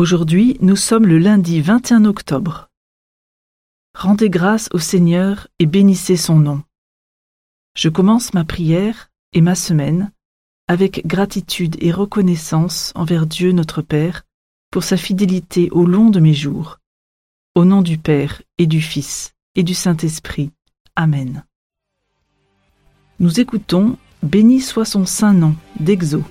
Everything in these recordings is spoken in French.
Aujourd'hui, nous sommes le lundi 21 octobre. Rendez grâce au Seigneur et bénissez son nom. Je commence ma prière et ma semaine avec gratitude et reconnaissance envers Dieu notre Père pour sa fidélité au long de mes jours. Au nom du Père et du Fils et du Saint-Esprit. Amen. Nous écoutons « Béni soit son saint nom » d'Exo.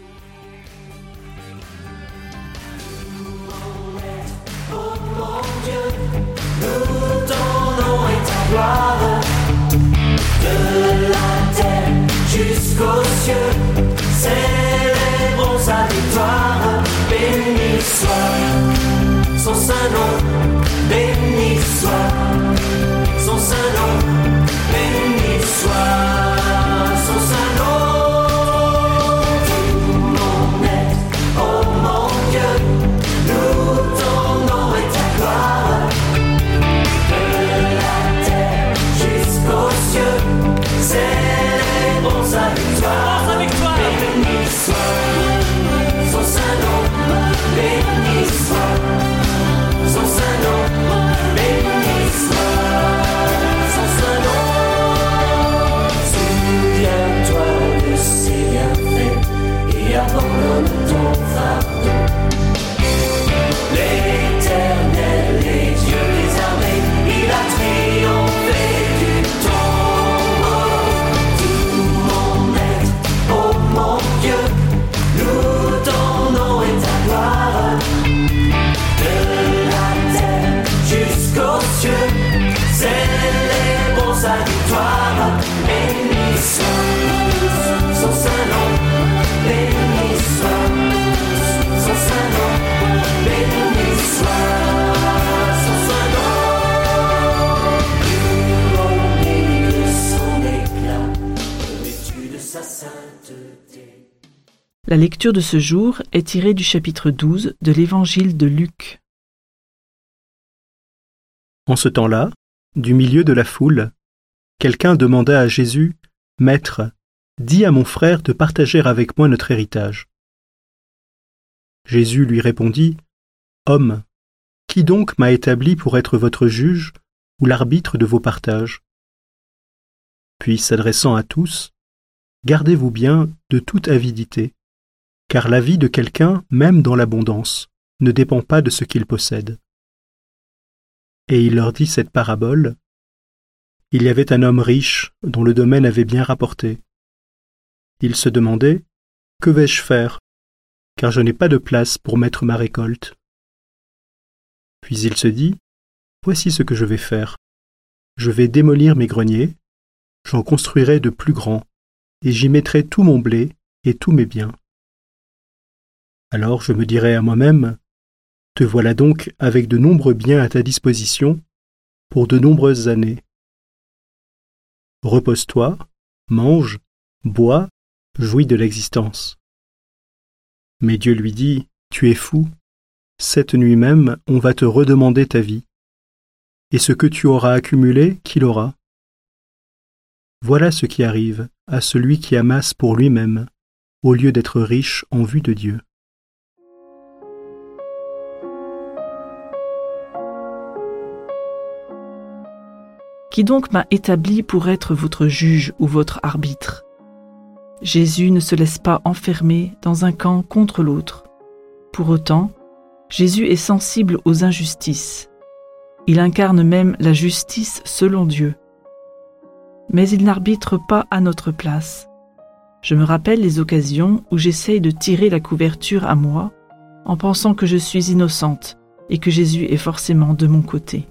Jusqu'aux cieux, célébrons sa victoire. Béni soit son saint nom, béni soit son saint nom, béni soit son saint nom. Tout mon être, oh mon Dieu, loue ton nom et ta gloire. De la terre jusqu'aux cieux, célébrons sa victoire, béni soit son saint nom, béni soit son saint nom, béni soit son saint nom. Souviens-toi de ses bienfaits et abandonne ton fardeau. L'Éternel est Dieu des armées, il a triomphé du tombeau. Tout mon être, oh mon Dieu, loue ton nom et ta gloire. De la terre jusqu'aux cieux, célébrons sa victoire. Béni soit son saint nom, béni soit son saint nom, béni soit son saint nom. Couronné de son éclat, vêtu de sa sainteté. La lecture de ce jour est tirée du chapitre 12 de l'Évangile de Luc. En ce temps-là, du milieu de la foule, quelqu'un demanda à Jésus, « Maître, dis à mon frère de partager avec moi notre héritage. » Jésus lui répondit, « Homme, qui donc m'a établi pour être votre juge ou l'arbitre de vos partages ?» Puis s'adressant à tous, « Gardez-vous bien de toute avidité, car la vie de quelqu'un, même dans l'abondance, ne dépend pas de ce qu'il possède. » Et il leur dit cette parabole. Il y avait un homme riche dont le domaine avait bien rapporté. Il se demandait, « Que vais-je faire, car je n'ai pas de place pour mettre ma récolte. » Puis il se dit, « Voici ce que je vais faire. Je vais démolir mes greniers, j'en construirai de plus grands, et j'y mettrai tout mon blé et tous mes biens. Alors je me dirai à moi-même, « Te voilà donc avec de nombreux biens à ta disposition pour de nombreuses années. Repose-toi, mange, bois, jouis de l'existence. » Mais Dieu lui dit, « Tu es fou, cette nuit même on va te redemander ta vie, et ce que tu auras accumulé, qui l'aura ? Voilà ce qui arrive à celui qui amasse pour lui-même, au lieu d'être riche en vue de Dieu. » Qui donc m'a établi pour être votre juge ou votre arbitre ? Jésus ne se laisse pas enfermer dans un camp contre l'autre. Pour autant, Jésus est sensible aux injustices. Il incarne même la justice selon Dieu. Mais il n'arbitre pas à notre place. Je me rappelle les occasions où j'essaye de tirer la couverture à moi en pensant que je suis innocente et que Jésus est forcément de mon côté.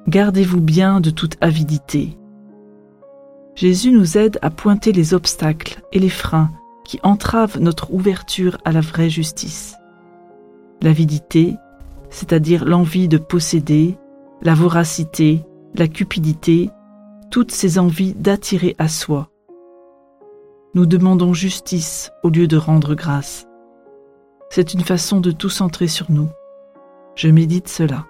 Gardez-vous bien de toute avidité. Jésus nous aide à pointer les obstacles et les freins qui entravent notre ouverture à la vraie justice. L'avidité, c'est-à-dire l'envie de posséder, la voracité, la cupidité, toutes ces envies d'attirer à soi. Nous demandons justice au lieu de rendre grâce. C'est une façon de tout centrer sur nous. Je médite cela.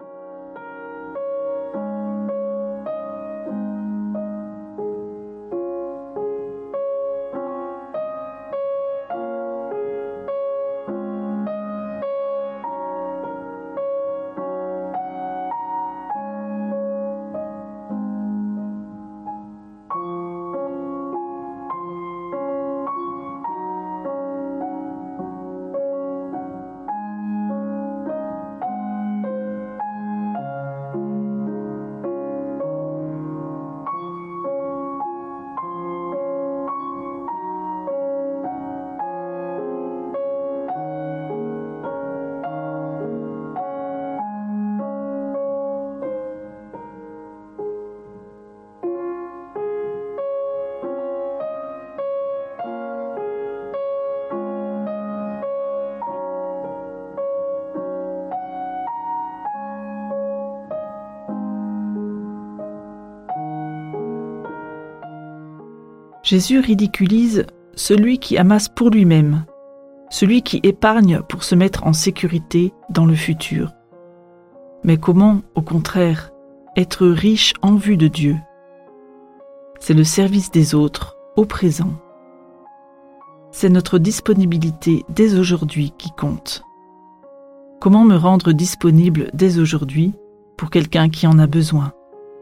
Jésus ridiculise celui qui amasse pour lui-même, celui qui épargne pour se mettre en sécurité dans le futur. Mais comment, au contraire, être riche en vue de Dieu? C'est le service des autres, au présent. C'est notre disponibilité dès aujourd'hui qui compte. Comment me rendre disponible dès aujourd'hui pour quelqu'un qui en a besoin?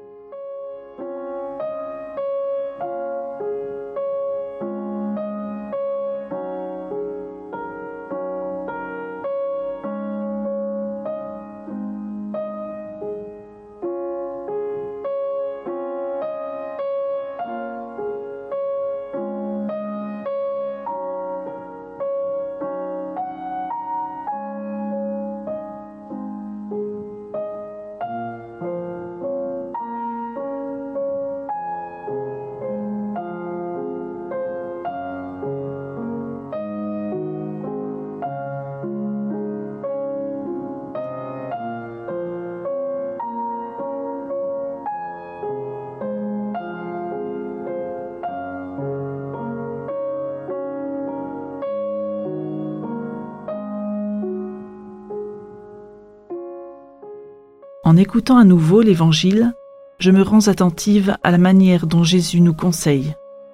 En écoutant à nouveau l'Évangile, je me rends attentive à la manière dont Jésus nous conseille.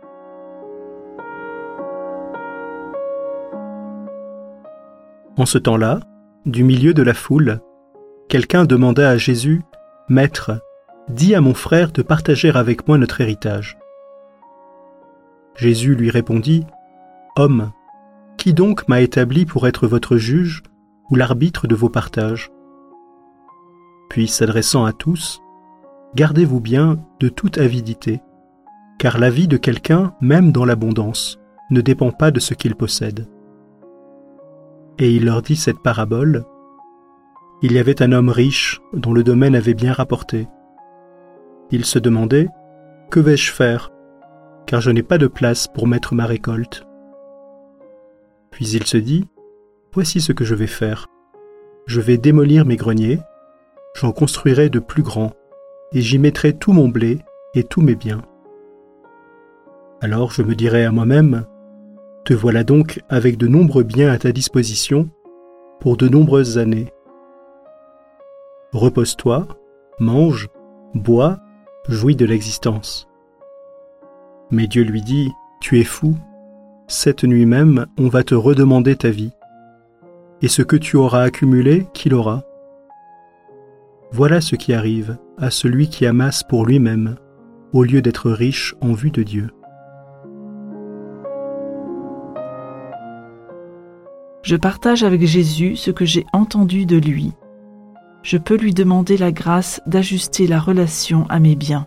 En ce temps-là, du milieu de la foule, quelqu'un demanda à Jésus, « Maître, dis à mon frère de partager avec moi notre héritage. » Jésus lui répondit, « Homme, qui donc m'a établi pour être votre juge ou l'arbitre de vos partages ?» Puis, s'adressant à tous, « Gardez-vous bien de toute avidité, car la vie de quelqu'un, même dans l'abondance, ne dépend pas de ce qu'il possède. » Et il leur dit cette parabole. Il y avait un homme riche dont le domaine avait bien rapporté. Il se demandait, « Que vais-je faire, car je n'ai pas de place pour mettre ma récolte. » Puis il se dit, « Voici ce que je vais faire. Je vais démolir mes greniers, j'en construirai de plus grands, et j'y mettrai tout mon blé et tous mes biens. Alors je me dirai à moi-même, « Te voilà donc avec de nombreux biens à ta disposition pour de nombreuses années. Repose-toi, mange, bois, jouis de l'existence. » Mais Dieu lui dit, « Tu es fou, cette nuit même on va te redemander ta vie, et ce que tu auras accumulé, qui l'aura ? Voilà ce qui arrive à celui qui amasse pour lui-même, au lieu d'être riche en vue de Dieu. » Je partage avec Jésus ce que j'ai entendu de lui. Je peux lui demander la grâce d'ajuster la relation à mes biens.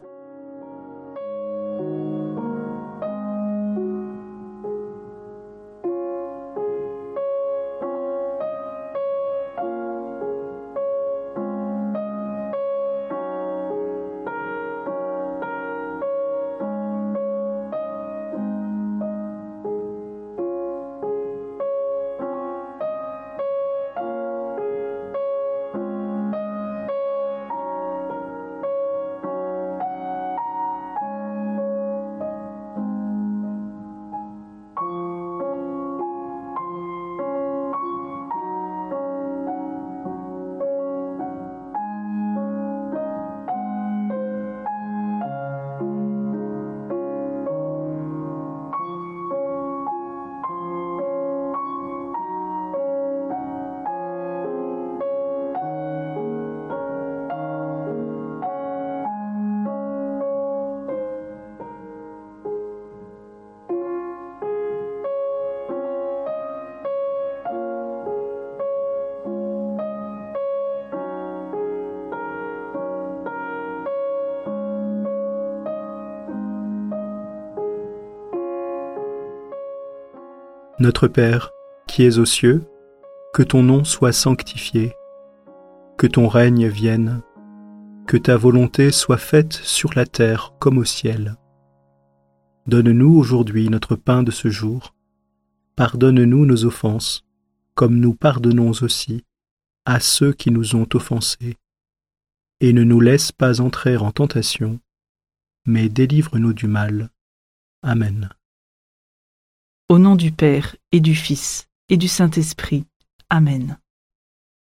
Notre Père, qui es aux cieux, que ton nom soit sanctifié, que ton règne vienne, que ta volonté soit faite sur la terre comme au ciel. Donne-nous aujourd'hui notre pain de ce jour. Pardonne-nous nos offenses, comme nous pardonnons aussi à ceux qui nous ont offensés. Et ne nous laisse pas entrer en tentation, mais délivre-nous du mal. Amen. Au nom du Père et du Fils et du Saint-Esprit. Amen.